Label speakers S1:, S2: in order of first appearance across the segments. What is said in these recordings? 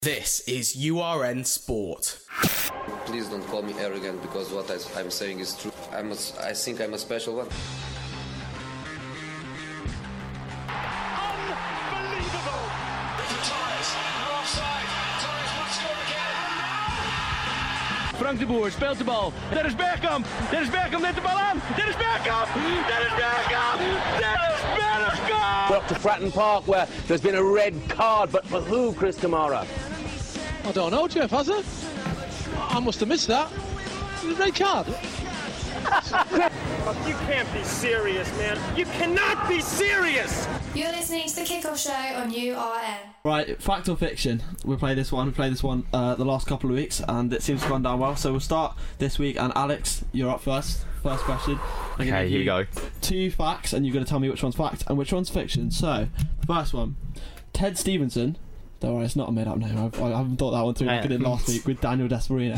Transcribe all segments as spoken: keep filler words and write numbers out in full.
S1: This is U R N Sport.
S2: Please don't call me arrogant because what I, I'm saying is true. I'm a, I think I'm a special one.
S3: Unbelievable! Torres, offside. Torres must score again.
S4: Frank de Boer speelt de bal. Dennis Bergkamp. Dennis Bergkamp neemt de bal aan. Dennis Bergkamp. Dennis Bergkamp. Dennis Bergkamp.
S5: We're up to Fratton Park where there's been a red card, but for who, Chris Kamara?
S6: I don't know, Jeff, has it? I must have missed that. The red card.
S4: You can't be serious, man. You cannot be serious.
S7: You're listening to the Kickoff Show on U R N.
S8: Right, fact or fiction? We play this one. We played this one uh, the last couple of weeks, and it seems to have gone down well. So we'll start this week. And Alex, you're up first. First question. I'm
S9: okay, here you go.
S8: Two facts, and you're going to tell me which one's fact and which one's fiction. So, the first one: Ted Stevenson. Don't worry, it's not a made-up name. I've, I haven't thought that one through. I did last week with Daniel Desperino.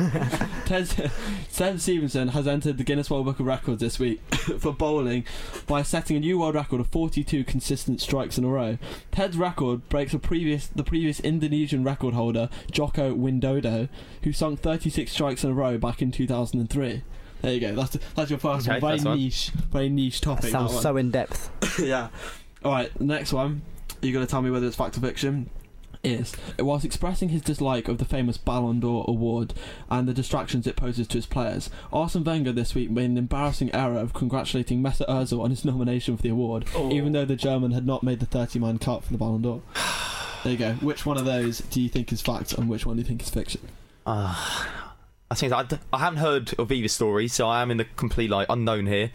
S8: Ted, Ted Stevenson has entered the Guinness World Book of Records this week for bowling by setting a new world record of forty-two consistent strikes in a row. Ted's record breaks a previous the previous Indonesian record holder, Joko Widodo, who sunk thirty-six strikes in a row back in two thousand three. There you go. That's that's your first
S9: okay,
S8: one. Very
S9: one.
S8: niche, very niche topic.
S10: That sounds that so in depth.
S8: Yeah. All right. The next one. You're going to tell me whether it's fact or fiction. Is whilst expressing his dislike of the famous Ballon d'Or award and the distractions it poses to his players, Arsene Wenger this week made an embarrassing error of congratulating Mesut Ozil on his nomination for the award, oh. even though the German had not made the thirty-man cut for the Ballon d'Or. There you go. Which one of those do you think is fact and which one do you think is fiction?
S9: Uh, I think I, I haven't heard of either story, so I am in the complete like unknown here.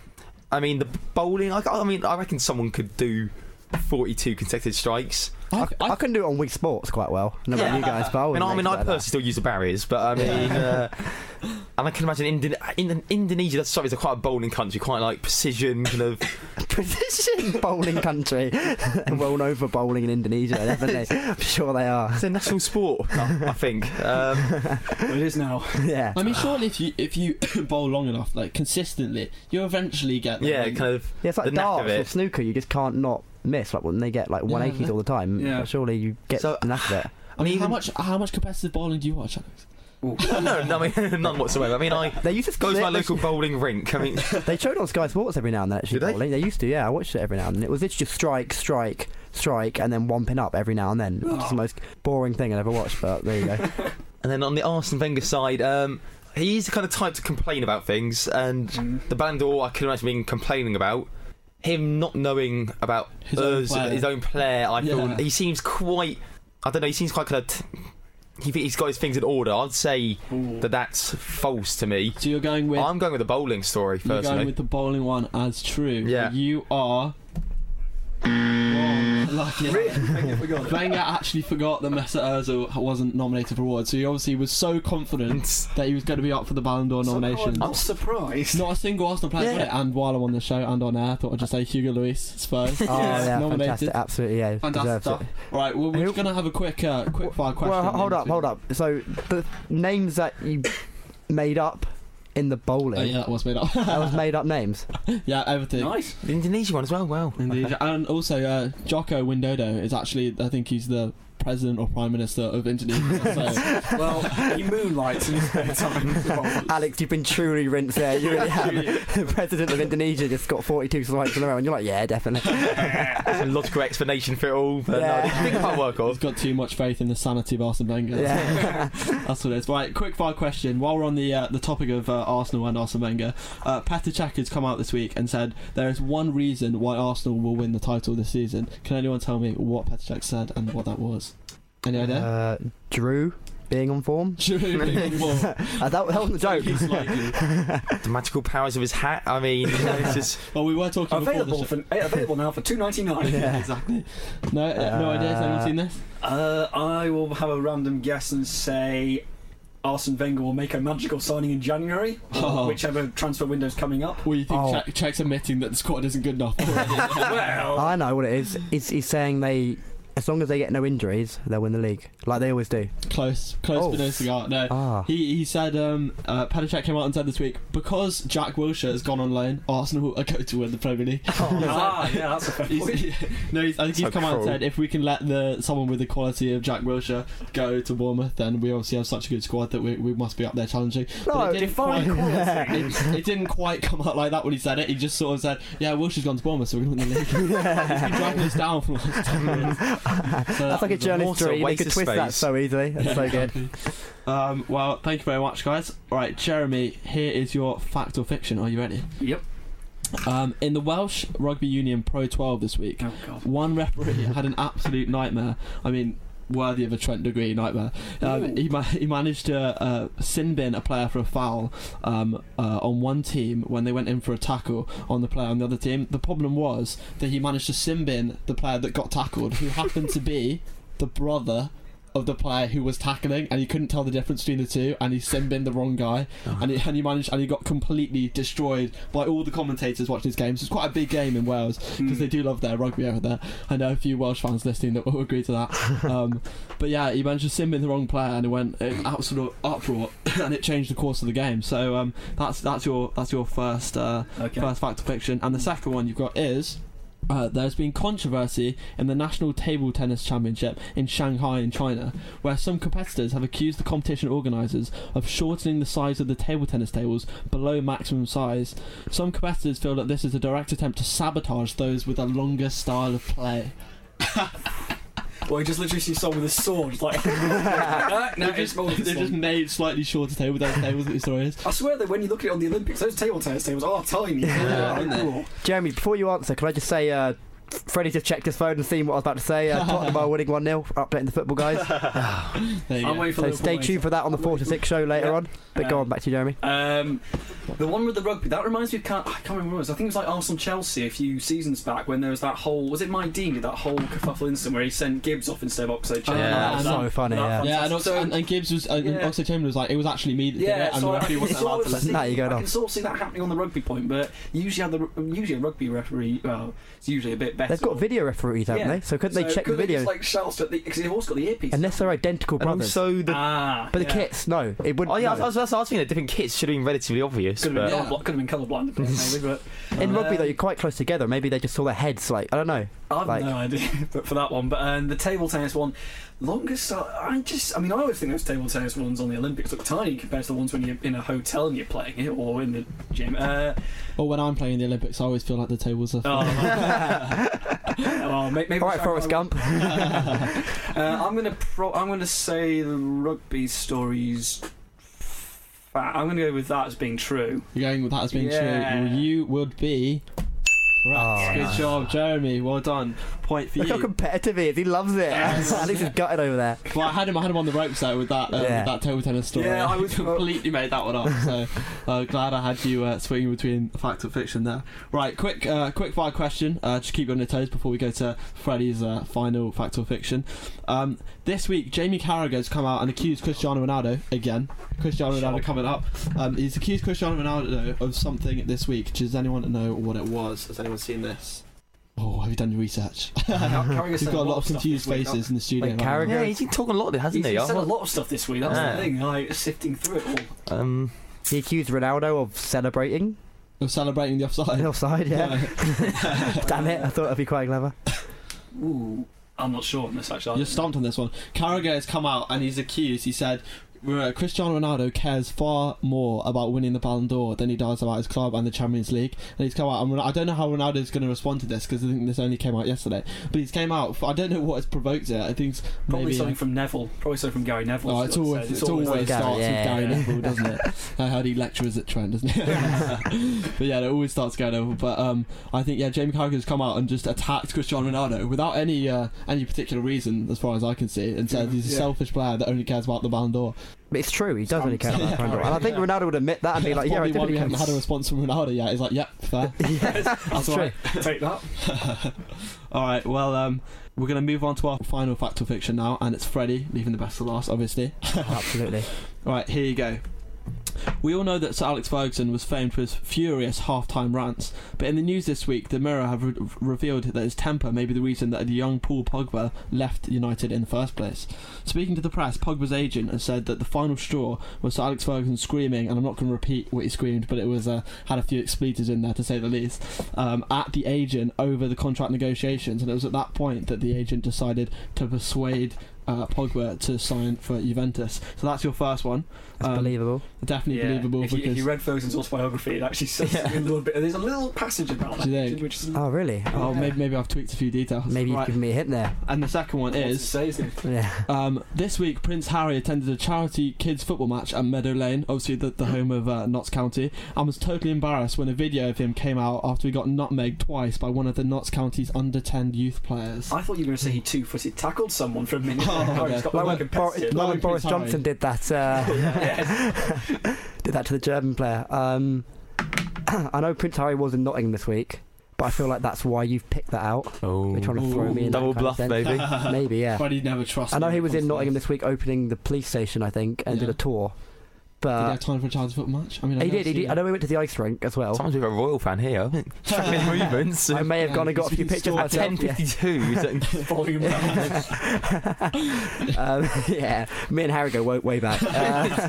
S9: I mean, the bowling. I, I mean, I reckon someone could do forty-two consecutive strikes.
S10: I, I, I can do it on Wii Sports quite well. I don't know about you guys, but I,
S9: and I mean, I
S10: like
S9: personally
S10: that.
S9: still use the barriers, but I mean, uh, and I can imagine Indo- in Indonesia. That's sorry, it's quite a bowling country, quite like precision kind of
S10: precision bowling country. Well known for bowling in Indonesia, definitely. I'm sure they are.
S9: It's a national sport, I think. Um,
S11: well, it is now.
S10: Yeah.
S8: I mean, surely if you if you bowl long enough, like consistently, you eventually get. Like,
S9: yeah, kind of.
S10: Yeah, it's like
S9: the
S10: darts
S9: of
S10: or snooker. You just can't not miss. Like when they get like one eighties
S8: yeah.
S10: all the time.
S11: Yeah.
S10: But surely you get
S9: so,
S10: the knack of it.
S8: I mean, how much how much competitive bowling do you watch, Alex?
S9: no, no, I mean none whatsoever. I mean, I
S10: they used to
S9: go to my
S10: they,
S9: local bowling rink. I mean,
S10: they showed it on Sky Sports every now and then. Actually,
S9: Did they?
S10: bowling. They used to. Yeah, I watched it every now and then. It was literally just strike, strike, strike, and then one pin up every now and then.
S11: Oh.
S10: It's the most boring thing I ever watched. But there you go.
S9: And then on the Arsene Wenger side, um, he's the kind of type to complain about things, and mm. the Ballon d'Or I can imagine being complaining about. Him not knowing about
S8: his,
S9: us,
S8: own,
S9: his own player, I feel
S8: yeah.
S9: he seems quite. I don't know. He seems quite kind of. T- he he's got his things in order. I'd say Ooh. that that's false to me.
S8: So you're going with.
S9: I'm going with the bowling story. Personally,
S8: you're going with the bowling one as true.
S9: Yeah.
S8: You are. Wrong. Lucky.
S11: Really?
S8: Wenger actually forgot that Mesut Ozil wasn't nominated for awards, so he obviously was so confident that he was going to be up for the Ballon d'Or nomination.
S11: I'm surprised.
S8: Not a single Arsenal player got
S10: yeah.
S8: it, and while I'm on the show and on air, I thought I'd just say Hugo Lloris, Spurs.
S10: Oh yeah,
S8: nominated.
S10: fantastic, absolutely, yeah,
S8: Fantastic stuff.
S10: It.
S8: Right, well, we're just going to have a quick, uh, quick fire question.
S10: Well, hold up, hold up. So the names that you made up in the bowling.
S8: Oh, yeah, that was made up.
S10: That was made up names.
S8: Yeah, everything.
S11: Nice.
S9: The Indonesian one as well. Well,
S8: Indonesia. And also, uh, Joko Widodo is actually, I think he's the president or prime minister of Indonesia. So.
S11: Well, he moonlights in his spare time.
S10: Alex, you've been truly rinsed there. You really have. The president of Indonesia just got forty-two strikes in a row, and you're like, yeah, definitely.
S9: There's a logical explanation for it all, but
S10: yeah.
S9: no, I think it might work on.
S8: He's got too much faith in the sanity of Arsene Wenger.
S10: Yeah.
S8: That's what it is. Right, quick fire question. While we're on the uh, the topic of uh, Arsenal and Arsene Wenger, uh, Petr Cech has come out this week and said there is one reason why Arsenal will win the title this season. Can anyone tell me what Petr Cech said and what that was? Any idea?
S10: Uh, Drew being on form.
S8: Drew being on form.
S10: uh, that, that wasn't a joke.
S9: The magical powers of his hat. I mean, you know, it's just.
S8: Well, we were talking
S11: available
S8: before the
S11: for available now for two ninety nine.
S8: Yeah, exactly. No, uh, no idea. Has anyone seen this?
S11: Uh, I will have a random guess and say Arsene Wenger will make a magical signing in January,
S8: oh.
S11: whichever transfer window's coming up.
S8: Well, you think
S10: oh.
S8: Cech, Cech's admitting that the squad isn't good enough?
S11: Well,
S10: I know what it is. He's, he's saying they as long as they get no injuries, they'll win the league, like they always do.
S8: Close, close,
S10: Oh.
S8: but no cigar. No,
S10: Ah.
S8: he he said. Um, uh, Petr Cech came out and said this week, because Jack Wilshere has gone on loan, Arsenal are going to win the Premier League.
S11: Ah, yeah, that's a fair
S8: He's-
S11: point.
S8: he- no, he's, I think he's
S9: So
S8: come out and
S9: cruel.
S8: said if we can let the someone with the quality of Jack Wilshere go to Bournemouth, then we obviously have such a good squad that we, we must be up there challenging.
S10: No,
S8: But it didn't
S11: define
S8: quite-
S11: quality.
S8: it, it didn't quite come out like that when he said it. He just sort of said, "Yeah, Wilshere's gone to Bournemouth, so we're going to win the league." He's been dragging us down for the last ten minutes. So
S10: That's like a journalist
S9: water,
S10: story. You
S9: waste
S10: could
S9: of
S10: twist that
S9: space.
S10: so easily. That's so good.
S8: Um, well, thank you very much, guys. All right, Jeremy, here is your fact or fiction. Are you ready?
S11: Yep.
S8: Um, in the Welsh Rugby Union Pro twelve this week,
S11: Oh, God.
S8: one referee had an absolute nightmare. I mean, worthy of a Trent Degree nightmare. Um, he, ma- he managed to uh, sin bin a player for a foul um, uh, on one team when they went in for a tackle on the player on the other team. The problem was that he managed to sin bin the player that got tackled, who happened to be the brother of the player who was tackling, and he couldn't tell the difference between the two, and he sin binned the wrong guy,
S9: Oh.
S8: and, he, and he managed, and he got completely destroyed by all the commentators watching his games. It's quite a big game in Wales because they do love their rugby over there. I know a few Welsh fans listening that will agree to that. Um, but yeah, he managed to sin bin the wrong player, and it went in absolute uproar, and it changed the course of the game. So um, that's that's your that's your first uh,
S11: Okay.
S8: first fact or fiction, and the second one you've got is. Uh, there's been controversy in the National Table Tennis Championship in Shanghai in China, where some competitors have accused the competition organisers of shortening the size of the table tennis tables below maximum size. Some competitors feel that this is a direct attempt to sabotage those with a longer style of play.
S11: Well, he just literally see someone with a sword, like. ah, no,
S8: They've
S11: it's
S8: just,
S11: more than
S8: they've just made slightly shorter table tennis tables, the story is.
S11: I swear that when you look at it on the Olympics, those table tennis tables are tiny.
S8: Yeah, aren't they?
S11: Cool.
S10: Jeremy, before you answer, can I just say, uh, Freddie just checked his phone and seen what I was about to say. Uh, Tottenham are winning one nil, updating the football guys.
S8: There you
S11: I'm
S8: go.
S11: waiting for
S10: So
S11: Liverpool
S10: stay
S11: later.
S10: tuned for that on the
S11: I'm
S10: four to
S11: waiting
S10: six show later
S11: Yeah.
S10: on. But go
S11: Um,
S10: on, back to you, Jeremy.
S11: Um, the one with the rugby, that reminds me of, can't, I can't remember what it was, I think it was like Arsenal-Chelsea a few seasons back when there was that whole, was it Mike Dean, that whole kerfuffle incident where he sent Gibbs off instead of Oxlade Chamberlain?
S8: Yeah,
S11: That was
S10: so
S11: that-
S10: funny,
S11: that
S10: yeah.
S11: fantastic.
S8: Yeah, and, also,
S11: So-
S8: and, and Gibbs was, uh, and
S11: Yeah.
S8: Oxlade Chamberlain was like, it was actually me that did
S11: Yeah,
S8: it, and
S11: so
S8: the
S11: I,
S8: referee
S11: I,
S8: wasn't
S11: can
S8: allowed
S11: sort
S8: to
S11: of
S8: listen.
S11: see,
S10: Nah, you go
S11: I
S10: on.
S11: can sort of see that happening on the rugby point, but usually, the, usually a rugby referee, well, it's usually a bit better.
S10: They've got video referees, haven't
S11: Yeah.
S10: they? So couldn't they
S11: So
S10: check the
S11: could they
S10: video?
S11: just, like, shout at the, because they've also got the earpiece.
S10: Unless they're identical
S9: And
S10: brothers.
S9: also the.
S11: Ah,
S10: but the
S11: yeah.
S10: kits, no. It wouldn't.
S9: Oh yeah, I
S10: no.
S9: was, I was asking. The different kits should have been relatively obvious.
S11: Could have
S9: But
S11: been, colourblind, could have been colourblind, maybe, but
S10: In rugby, though,
S11: Um,
S10: you're quite close together. Maybe they just saw their heads, like, I don't know.
S11: I've
S10: like,
S11: no idea, but for that one. But um, the table tennis one, longest. Uh, I just, I mean, I always think those table tennis ones on the Olympics look tiny compared to the ones when you're in a hotel and you're playing it, or in the gym. Uh,
S8: Or when I'm playing the Olympics, I always feel like the tables are.
S11: oh, well, may- maybe
S10: All right,
S11: Shanghai
S10: Forrest
S11: will-
S10: Gump.
S11: uh, I'm gonna, pro- I'm gonna say the rugby stories. fa- I'm gonna go with that as being true.
S8: You're going with that as being
S11: Yeah.
S8: true. Well, you would be correct.
S10: Oh,
S8: Good
S10: nice.
S8: job, Jeremy. Well done. Point for
S10: Look how
S8: you.
S10: competitive he is. He loves it. Alex is gutted over there.
S8: Well, I had him. I had him on the ropes there with that uh,
S10: Yeah.
S8: with that table tennis story.
S11: Yeah, I was-
S8: completely made that one up. So uh, glad I had you uh, swinging between fact and fiction there. Right, quick, uh, quick fire question. Uh, just keep you on your toes before we go to Freddie's uh, final fact or fiction. Um, this week, Jamie Carragher's come out and accused Cristiano Ronaldo again. Cristiano Ronaldo coming up. Um, he's accused Cristiano Ronaldo of something this week. Does anyone know what it was? Has anyone seen this? Oh, have you done your research?
S11: Carragher's
S8: We've
S11: said
S8: got a lot of
S11: stuff
S8: confused
S11: this week.
S8: faces in the studio.
S10: Like
S8: right now.
S9: yeah, he's been talking a lot, hasn't
S11: He's,
S9: he?
S11: he's said a
S9: I-
S11: lot of stuff this week. That's
S9: Yeah.
S11: the thing. Like sifting through it all.
S9: Um,
S10: He accused Ronaldo of celebrating
S8: Of celebrating the offside.
S10: the offside, yeah. Damn it, I thought that'd be quite clever.
S11: Ooh, I'm not sure on this actually.
S8: You're stumped on this one. Carragher has come out and he's accused. He said uh, Cristiano Ronaldo cares far more about winning the Ballon d'Or than he does about his club and the Champions League. And he's come out. And I don't know how Ronaldo's going to respond to this because I think this only came out yesterday. But he's came out. I don't know what has provoked it. I think it's
S11: Probably
S8: maybe.
S11: something from Neville. Probably something from Gary Neville.
S8: Oh,
S11: I've
S8: it's
S11: got to
S8: always,
S11: say.
S8: it's always
S10: Gary,
S8: starts
S10: yeah.
S8: with Gary Neville, doesn't it? I heard he lectures at Trent, doesn't it? But yeah, it always starts Gary Neville. But um, I think yeah, Jamie Carragher's come out and just attacked Cristiano Ronaldo without any uh, any particular reason, as far as I can see, and said he's a
S11: Yeah.
S8: selfish player that only cares about the Ballon d'Or.
S10: But it's true, he does only care about
S11: Yeah.
S10: Ronaldo. And I think Ronaldo would admit that and be like, yeah, I
S8: Probably
S10: do
S8: why we
S10: only
S8: haven't
S10: care.
S8: had a response from Ronaldo yet. He's like, yep, fair.
S10: That's
S8: That's
S10: true.
S8: right.
S11: Take that.
S8: All right, well, um, we're going to move on to our final fact or fiction now, and it's Freddie, leaving the best for last, obviously.
S10: Absolutely.
S8: Right, here you go. we all know that Sir Alex Ferguson was famed for his furious half-time rants, but in the news this week, the Mirror have re- revealed that his temper may be the reason that the young Paul Pogba left United in the first place. Speaking to the press, Pogba's agent has said that the final straw was Sir Alex Ferguson screaming, and I'm not going to repeat what he screamed, but it was uh, had a few expletives in there to say the least, um, at the agent over the contract negotiations, and it was at that point that the agent decided to persuade Uh, Pogba to sign for Juventus. So that's your first one.
S10: That's
S8: um,
S10: believable.
S8: Definitely
S11: Yeah.
S8: believable.
S11: If you,
S8: because
S11: if you read Ferguson's autobiography, it actually says
S10: Yeah.
S11: a little bit. There's a little passage about that,
S8: Do you think?
S11: which is
S10: Oh, really?
S8: oh, maybe, maybe I've tweaked a few details.
S10: Maybe you've
S8: Right.
S10: given me a hint there.
S8: And the second one
S11: What's it
S8: is
S11: say, isn't it?
S10: Yeah.
S8: um, this week Prince Harry attended a charity kids football match at Meadow Lane, obviously the, the home of uh, Notts County, and was totally embarrassed when a video of him came out after he got nutmegged twice by one of the Notts County's under ten youth players.
S11: I thought you were going to say he two-footed tackled someone for a minute.
S8: Oh,
S11: He's got
S10: Like
S11: like
S10: when,
S11: a
S10: Bor-
S11: competitive.
S10: like when
S8: Like
S10: Boris
S8: Prince Harry.
S10: Johnson did that. Uh, did that to the German player. Um, I know Prince Harry was in Nottingham this week, but I feel like that's why you've picked that out.
S9: Oh,
S10: They're trying to throw me in. that
S9: double
S10: kind of
S9: bluff,
S10: sense.
S9: baby.
S10: Maybe, yeah.
S8: But he never trusted.
S10: I know he was in
S8: Nottingham
S10: Nottingham this week opening the police station, I think, and
S8: Yeah.
S10: did a tour.
S8: Did he
S10: But
S8: have time for a charity football match? I mean, I've
S10: he
S8: never
S10: did, he
S8: seen
S10: did. I
S8: it.
S10: know he went to the ice rink as well.
S9: Someone's a royal fan here. I haven't tracked any movements.
S10: I may have gone and got a few
S8: He's
S10: pictures
S8: still
S9: At
S10: myself.
S9: ten
S10: yeah.
S9: fifty-two.
S11: Volume down.
S10: um, yeah, me and Harry go way, way back. Uh,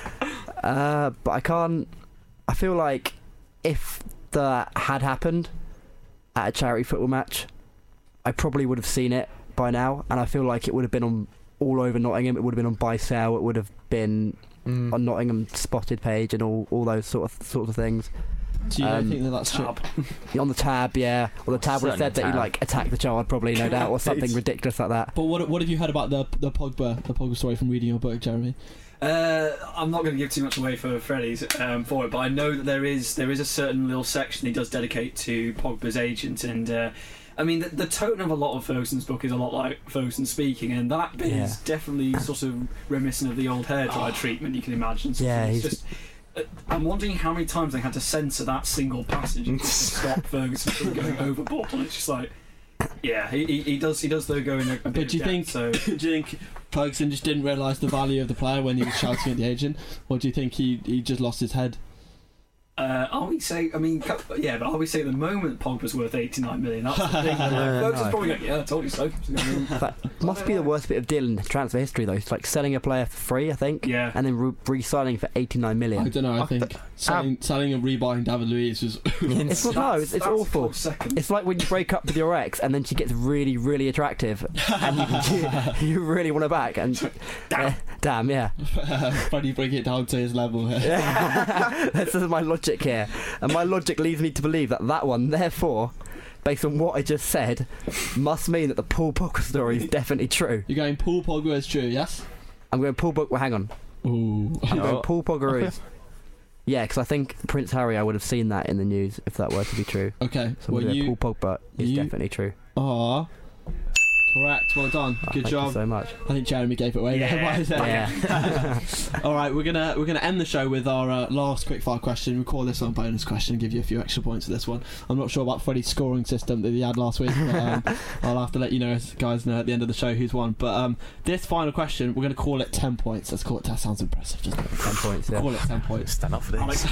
S10: uh, but I can't. I feel like if that had happened at a charity football match, I probably would have seen it by now, and I feel like it would have been on all over Nottingham. It would have been on buy sale. It would have been
S9: Mm.
S10: on Nottingham spotted page and all, all those sort of sorts of things.
S8: Do you
S10: Um,
S8: think that that's true?
S11: Tab.
S10: On the tab, yeah, or the tab would have
S9: Certainly
S10: said that he
S9: tab.
S10: like attacked the child, probably, no doubt, or something ridiculous like that.
S8: But what what have you heard about the the Pogba the Pogba story from reading your book, Jeremy?
S11: Uh, I'm not going to give too much away for Freddie's um, for it, but I know that there is there is a certain little section he does dedicate to Pogba's agent, and uh, I mean the, the tone of a lot of Ferguson's book is a lot like Ferguson speaking, and that bit
S10: Yeah.
S11: is definitely sort of reminiscent of the old hairdryer treatment you can imagine. So
S10: Yeah,
S11: it's
S10: he's-
S11: just. Uh, I'm wondering how many times they had to censor that single passage to stop Ferguson from going overboard. And it's just like, yeah, he, he, he does he does though go in a, a bit
S8: But do you
S11: of
S8: think
S11: depth, so.
S8: do you think Ferguson just didn't realise the value of the player when he was shouting at the agent, or do you think he he just lost his head?
S11: Uh, are we saying? I mean, co- yeah, but are we saying at the moment Pogba's worth eighty-nine million? That's the thing. Like,
S10: Yeah,
S11: Ferguson's
S10: no.
S11: probably going, yeah, I told you so.
S10: That must be the worst bit of deal in transfer history, though. It's like selling a player for free, I think,
S11: Yeah.
S10: and then re- re-signing for eighty-nine
S8: I
S10: million.
S8: don't know. I
S9: I
S8: think
S9: th-
S8: selling, selling and rebuying David Luiz was.
S10: It's not, no, it's, it's
S11: That's
S10: awful.
S11: close second.
S10: It's like when you break up with your ex and then she gets really, really attractive, and you, you, you really want her back. And damn, uh, damn, yeah.
S8: Freddie bring it down to his level here.
S10: This is my logic here, and my logic leads me to believe that that one, therefore, based on what I just said, must mean that the Paul Pogba story is definitely true.
S8: You're going Paul Pogba is true, yes?
S10: I'm going Paul Pogba. Well, hang on.
S8: Ooh.
S10: I'm
S9: Oh.
S10: going Paul Pogba is. Yeah, because I think Prince Harry, I would have seen that in the news if that were to be true.
S8: Okay.
S10: So
S8: Well,
S10: well,
S8: you
S10: Paul Pogba is
S8: you-
S10: definitely true.
S8: are correct. Well done.
S10: Oh,
S8: Good
S10: thank
S8: job.
S10: you so much.
S8: I think Jeremy gave it away. there.
S11: Yeah.
S8: What is it?
S10: Yeah.
S8: All right, we're gonna we're gonna end the show with our uh, last quickfire question. We call this one bonus question. Give you a few extra points for this one. I'm not sure about Freddie's scoring system that he had last week. But, um, I'll have to let you know, guys, know at the end of the show who's won. But um, this final question, we're gonna call it ten points. Let's call it. That sounds impressive, doesn't it?
S10: Ten points. Yeah.
S8: Call it ten points.
S9: Stand up for this.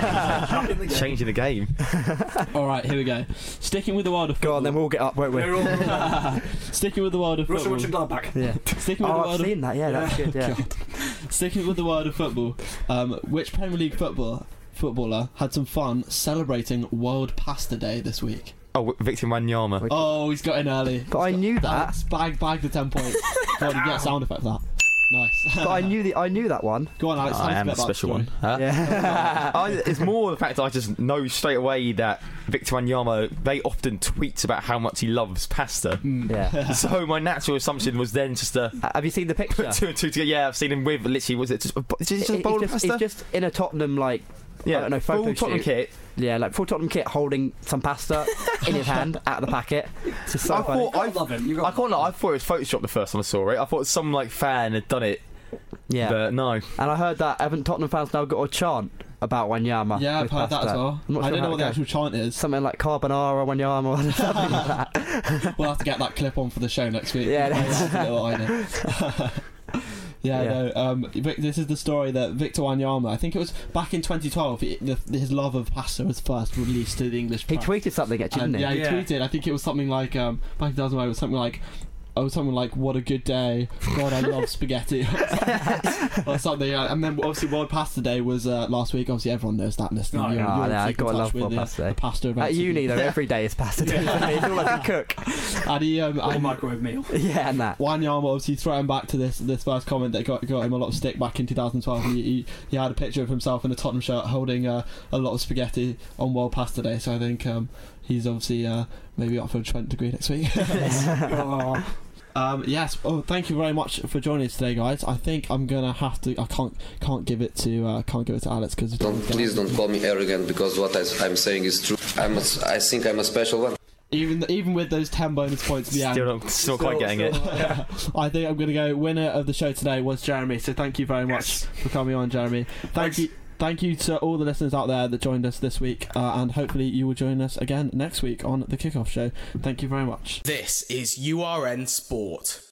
S11: in the game.
S9: Changing the game.
S8: All right, here we go. Sticking with the world of
S10: Go
S8: football.
S10: on, then we'll get up, won't we?
S11: We're all
S8: Sticking with the world of
S11: Russell
S8: football.
S11: Wilson-Gladbach.
S10: Yeah.
S8: Sticking with the
S10: Oh,
S8: world
S10: I've
S8: of
S10: seen that. Yeah, that's good. Yeah.
S8: God. Sticking with the world of football, um, which Premier League football footballer had some fun celebrating World Pasta Day this week?
S9: Oh, Victor Wanyama.
S8: Oh, he's got in early.
S10: But I knew that.
S8: Alex, bag, bag the ten points. Go on, you get a sound effect for that. Nice.
S10: But I knew the I knew that one.
S8: Go on, Alex. tell
S9: I
S8: us a
S9: am
S8: bit
S9: a
S8: about the
S9: special
S8: story.
S9: one. Huh?
S10: Yeah.
S9: I, it's more the fact that I just know straight away that Victor Wanyama very often tweets about how much he loves pasta.
S10: Yeah.
S9: So my natural assumption was then just to
S10: Uh, Have you seen the picture?
S9: put two and two together. Yeah, I've seen him with literally. Was it just, a bo- is it just a
S10: He-
S9: bowl
S10: he's,
S9: of
S10: just,
S9: pasta?
S10: he's just in a Tottenham like
S9: yeah,
S10: I don't know, photo
S9: full Tottenham
S10: shoot.
S9: kit.
S10: yeah like full Tottenham kit holding some pasta in his hand out of the packet. It's just so
S9: I
S10: funny.
S9: thought I,
S11: I love him. You got
S9: I can't lie. I thought it was Photoshop the first time I saw it. I thought some like fan had done it.
S10: Yeah.
S9: But no.
S10: And I heard that haven't Tottenham fans now got a chant about Wanyama?
S8: Yeah, I've
S10: with
S8: heard that
S10: pasta?
S8: as well.
S10: I'm not
S8: I
S10: sure
S8: don't
S10: how
S8: know
S10: it
S8: what the
S10: goes.
S8: actual chant is.
S10: Something like carbonara Wanyama or something like that.
S8: We'll have to get that clip on for the show next week.
S10: Yeah,
S8: That's a little idea. Yeah,
S10: Yeah.
S8: no. Um, Vic, this is the story that Victor Wanyama. I think it was back in twenty twelve. He, the, his love of pasta was first released to the English.
S10: He
S8: press.
S10: tweeted something actually,
S8: And,
S10: didn't
S8: yeah,
S10: he?
S8: he
S11: Yeah.
S8: tweeted. I think it was something like um, back in two thousand one. It was something like. Oh, something like "What a good day! God, I love spaghetti," or something. And then obviously World Pasta Day was uh, last week. Obviously, everyone knows that. Listening,
S11: Oh,
S8: you're,
S10: yeah.
S8: you're
S10: Oh, yeah,
S8: obviously
S10: I got
S8: in
S10: a
S8: touch
S10: love
S8: with
S10: for
S8: the,
S10: pasta.
S8: the pasta events.
S10: At uni though, every day is pasta day. For me. It's all like a cook.
S8: And he, um,
S11: Or
S8: and
S11: microwave meal.
S10: Yeah, and that.
S8: Wanyama obviously throwing back to this this first comment that got got him a lot of stick back in two thousand twelve. He, he, he had a picture of himself in a Tottenham shirt holding uh, a lot of spaghetti on World Pasta Day. So I think um, he's obviously uh, maybe up for a Trent degree next week. Oh. Um, yes. Oh, thank you very much for joining us today, guys. I think I'm gonna have to. I can't can't give it to uh, can't give it to Alex because
S2: Don't, please don't call me arrogant because what I, I'm saying is true. I'm a, I think I'm a special one.
S8: Even even with those ten bonus points at the end,
S9: Still not, still not quite getting it.
S8: yeah, I think I'm gonna go. Winner of the show today was Jeremy. So thank you very much
S11: Yes.
S8: for coming on, Jeremy. Thank
S11: Thanks.
S8: you. Thank you to all the listeners out there that joined us this week, uh, and hopefully you will join us again next week on the Kickoff Show. Thank you very much.
S1: This is U R N Sport.